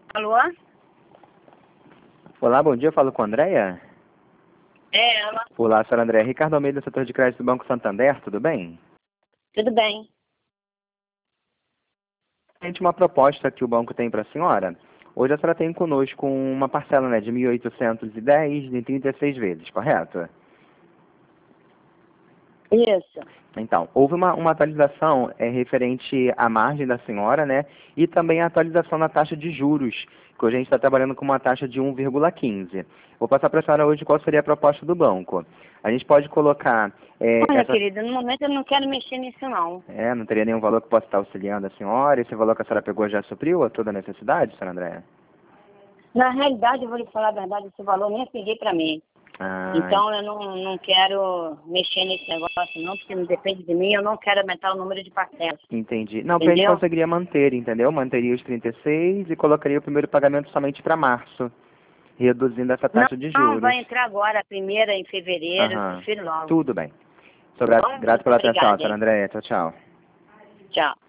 Alô? Olá, bom dia, eu falo com a Andréia. É ela. Olá, senhora Andréia. Ricardo Almeida, setor de crédito do Banco Santander, tudo bem? Tudo bem. Tem uma proposta que o banco tem para a senhora. Hoje a senhora tem conosco uma parcela, né, de 1.810 em 36 vezes, correto? Isso. Então, houve uma atualização referente à margem da senhora, né, e também a atualização na taxa de juros, que hoje a gente está trabalhando com uma taxa de 1,15. Vou passar para a senhora hoje qual seria a proposta do banco. A gente pode colocar Olha, essa... querida, no momento eu não quero mexer nisso, não. não teria nenhum valor que possa estar auxiliando a senhora? Esse valor que a senhora pegou já supriu a toda a necessidade, senhora Andréia? Na realidade, eu vou lhe falar a verdade, esse valor nem eu peguei pra mim. Ah, Então, eu não quero mexer nesse negócio, não, porque não depende de mim, eu não quero aumentar o número de parcelas. entendi. Não, porque a gente Entendeu? conseguiria manter, entendeu? Manteria os 36 e colocaria o primeiro pagamento somente para março, reduzindo essa Não, taxa de não, juros. vai entrar agora, a primeira em fevereiro, eu Aham. prefiro logo. Tudo bem. Sou Tá bom? grato Muito pela atenção, obrigada, senhora hein? Andréia. Tchau, tchau. Tchau.